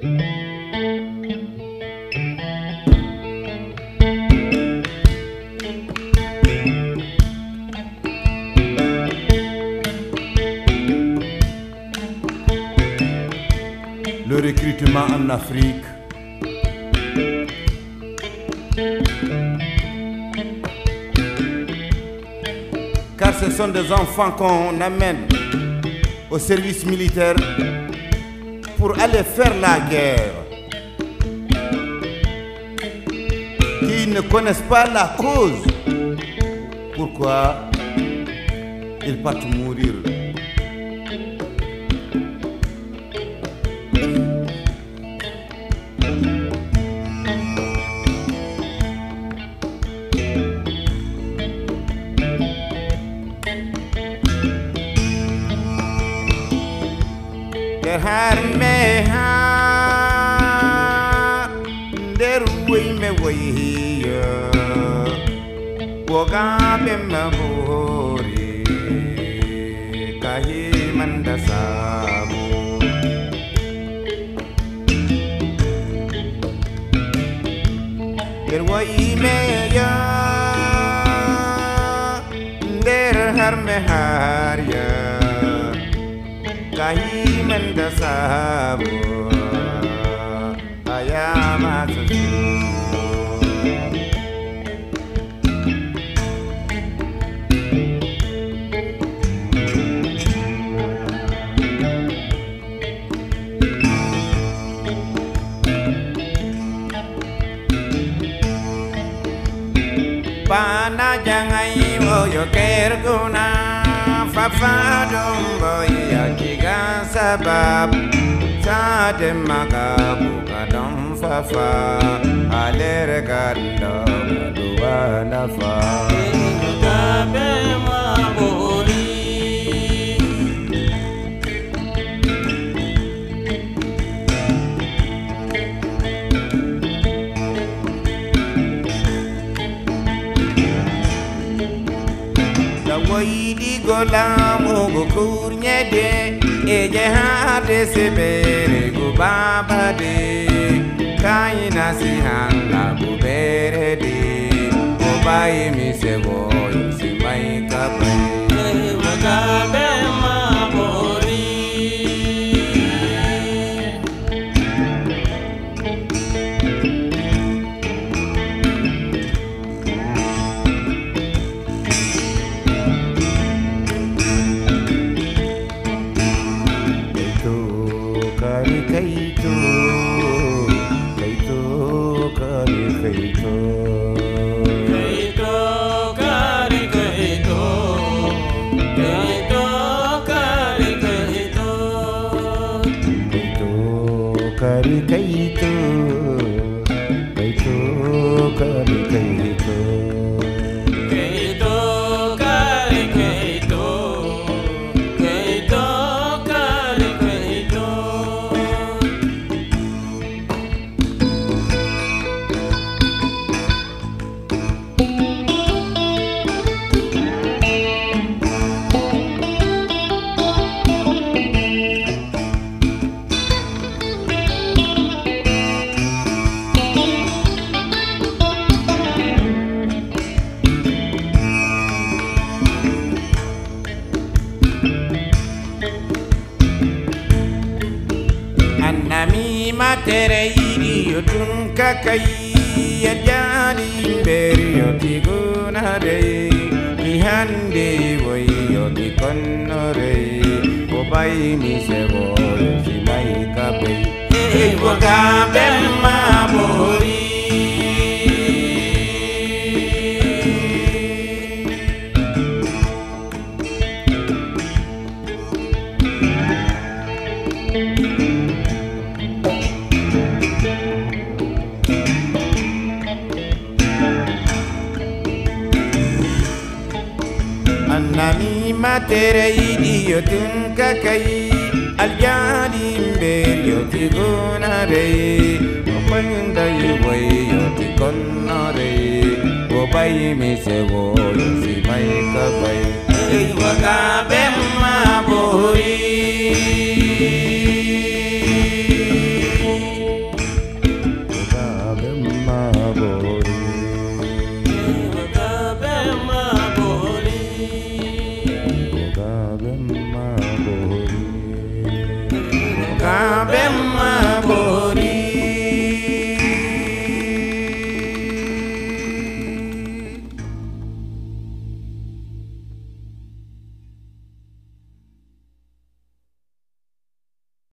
Le recrutement en Afrique. Car ce sont des enfants qu'on amène au service militaire pour aller faire la guerre, qui ne connaissent pas la cause. Pourquoi ils partent mourir? Har me ha der way me way woga be mabori kahi manda sabu der way me ya der har me har ya kahi manda sabu ayamatu pana jangai oyo kerguna fafa dombo ya kiga sabab sade magabu kadam fafa alere gando duwa nafa gabe mabori Waidi golamu gukurnye de eje hade sebere gubaba de kaina si hanga gubere de gobai mi sebo si mai kape magabe mabori Kaito, kaito, kari kaito, kaito, kari kaito, kaito, kari kaito, kaito, kari kaito, kaito, kari kaito. Nami matere iri yotun kakai yajani beri yoti gunare ihande boy yoti konore obai mi sebo si mai kape hey woga bemma bori Nami matere idi yotun kakai aljani mberi yoti gunare opanda yuwai yoti konare obai mi sebo si mai kapai hey waga bem